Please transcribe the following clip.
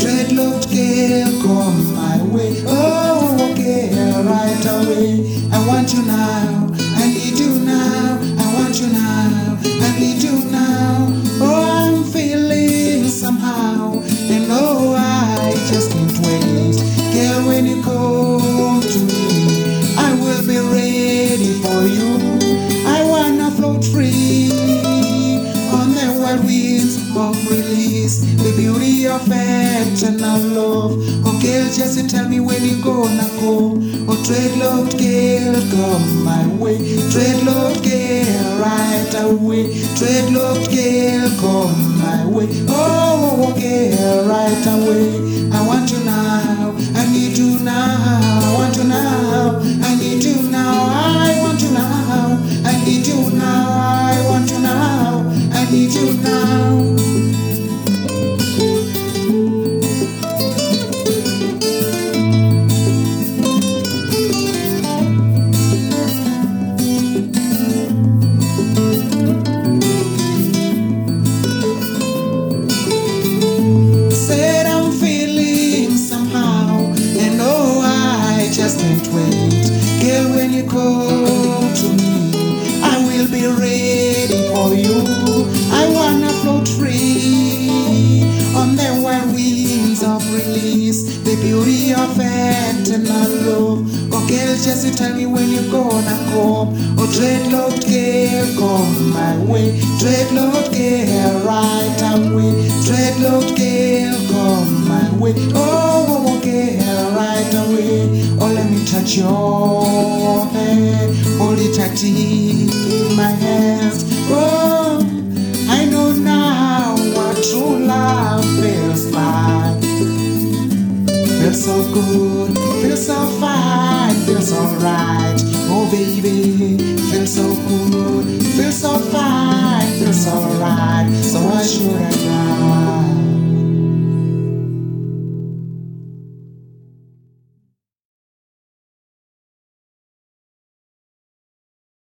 dreadlocked girl, come my way. Oh, girl, right away. I want you now, I need you now. I want you now, I need you now. Oh, I'm feeling somehow, and oh, I just can't wait. Girl, when you come to me, I will be ready for you. I wanna float free on the wild winds of release, the beauty of eternal love. Oh girl, just tell me when you gonna go. Oh dreadlocked girl, come my way. Dreadlocked girl, right away. Dreadlocked girl, come my way. Oh girl, right away. I want you now, I need you now. I want you now, I need you now. I want you now, I need you now. I want you now, I need you now. Said I'm feeling somehow, and oh, I just can't wait. Girl, when you come to me, I will be ready for you. I wanna float free on the wild winds of release, the beauty of eternal love. Oh girl, just tell me when you gonna come. Oh dreadlocked girl, come my way. Dreadlocked girl, right away. Dreadlocked girl, come my way. Oh girl, right away. Oh let me touch your hair, hold it tight in my hands. Oh, I know now what true love feels like. Feels so good, feels so fine, feels alright. Oh baby, feels so good, feels so fine, feels alright. So why should I